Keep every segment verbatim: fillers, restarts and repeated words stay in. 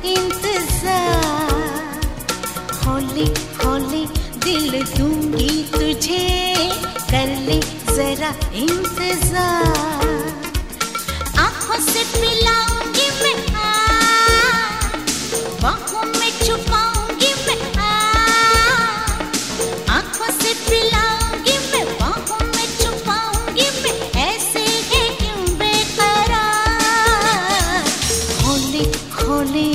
इंतजार। हौले हौले दिल दूंगी तुझे, कर ले जरा इंतजार। आँखों से पिलाऊंगी मैं आ, बाहों में छुपाऊंगी मैं आ। आँखों से पिलाऊंगी मैं, बाहों में छुपाऊंगी मैं, ऐसे है क्यों बेकरार। हौले हौले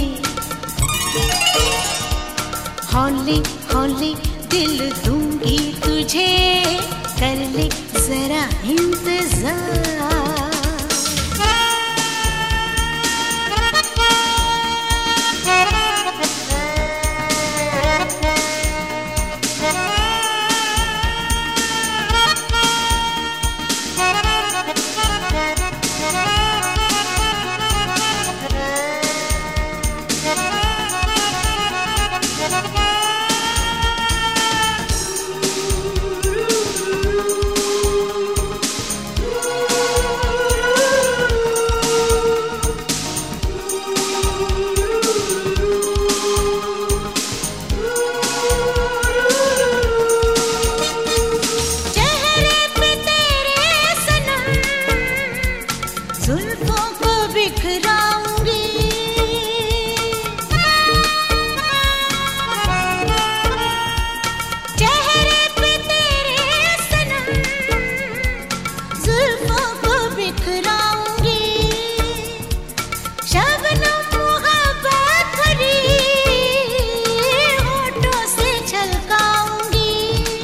हौले हौले दिल दूंगी तुझे, कर ले जरा इंतजार। जुल्फों को बिखराऊंगी, चेहरे पे तेरे सनम, जुल्फों को बिखराऊंगी। शबनम मुहब्बत भरी होठों से छलकाऊंगी।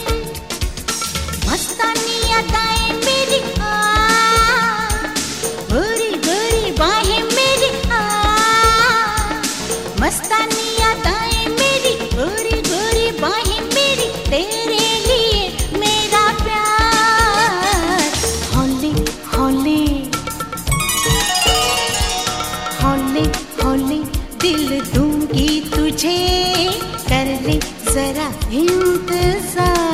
मस्तानी अदाएं मेरी आ, मस्तानी यादें मेरी, गोरी गोरी बाहें मेरी, तेरे लिए मेरा प्यार। हौले हौले हौले हौले दिल दूंगी तुझे, कर ले जरा इंतजार।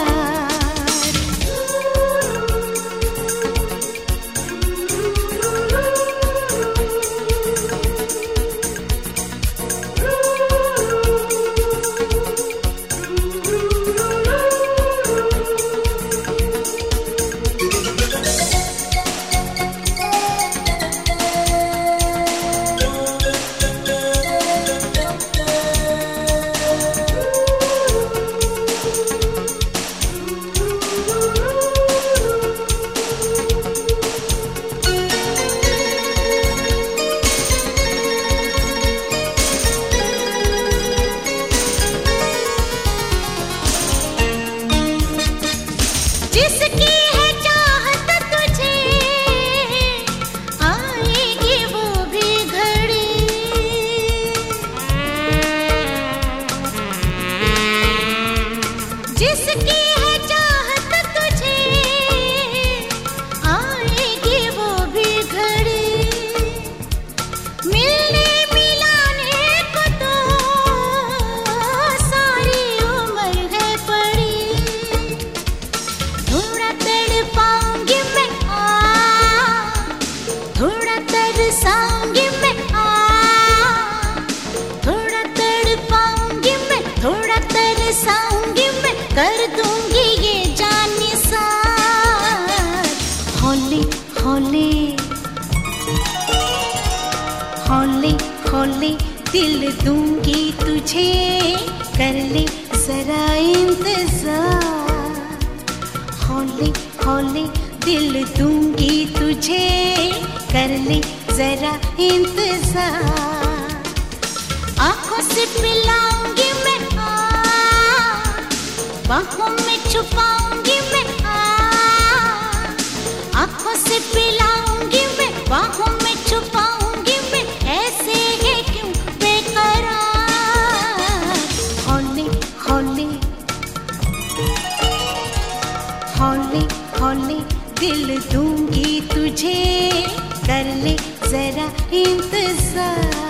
जिसकी है चाहत तुझे, आएगी वो भी घड़ी। जिसकी है चाहत तुझे, आएगी वो भी घड़ी। मिलने मिलाने को तो सारी उम्र है पड़ी। थोड़ा तड़पाऊंगी मैं आ, थोड़ा तरसाऊंगी मैं आ, थोड़ा तड़पाऊंगी मैं, थोड़ा तरसाऊंगी मैं, कर दूंगी ये जान निसार। हौले हौले हौले हौले दिल दूंगी तुझे, कर ले जरा इंतजार। हौले हौले दिल दूंगी तुझे, कर ले जरा इंतजार। आँखों से पिलाऊंगी मैं आ, बाहों में छुपाऊंगी मैं आ। आँखों से पिलाऊंगी मैं, बाहों में छुपाऊंगी मैं, ऐसे है क्यों बेकरार। हौले हौले हौले हौले दिल दूंगी तुझे, कर ले जरा इंतजार।